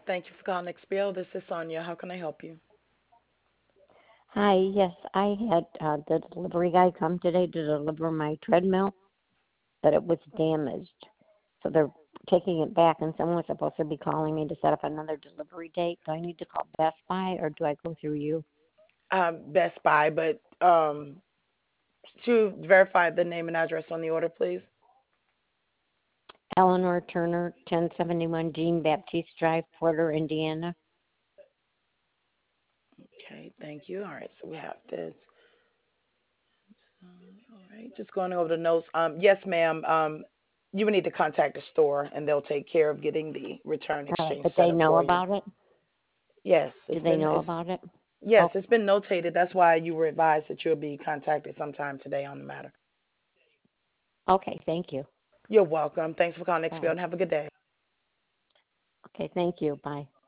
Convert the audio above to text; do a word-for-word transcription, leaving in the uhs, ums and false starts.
Thank you for calling X B L. This is Sonia. How can I help you? Hi, yes, I had uh, the delivery guy come today to deliver my treadmill, but it was damaged. So they're taking it back, and someone's supposed to be calling me to set up another delivery date. Do I need to call Best Buy, or do I go through you? Um, Best Buy, but um, to verify the name and address on the order, please. Eleanor Turner, ten seventy-one Jean Baptiste Drive, Porter, Indiana. Okay, thank you. All right, so we have this. All right, just going over the notes. Um, yes, ma'am. Um, you will need to contact the store, and they'll take care of getting the return All right, exchange but set they up know for you. about it? Yes, Do it's they been know it's about it? yes, Oh, it's been notated. That's why you were advised that you'll be contacted sometime today on the matter. okay, thank you. You're welcome. Thanks for calling X B L, Bye. and have a good day. Okay, thank you. Bye.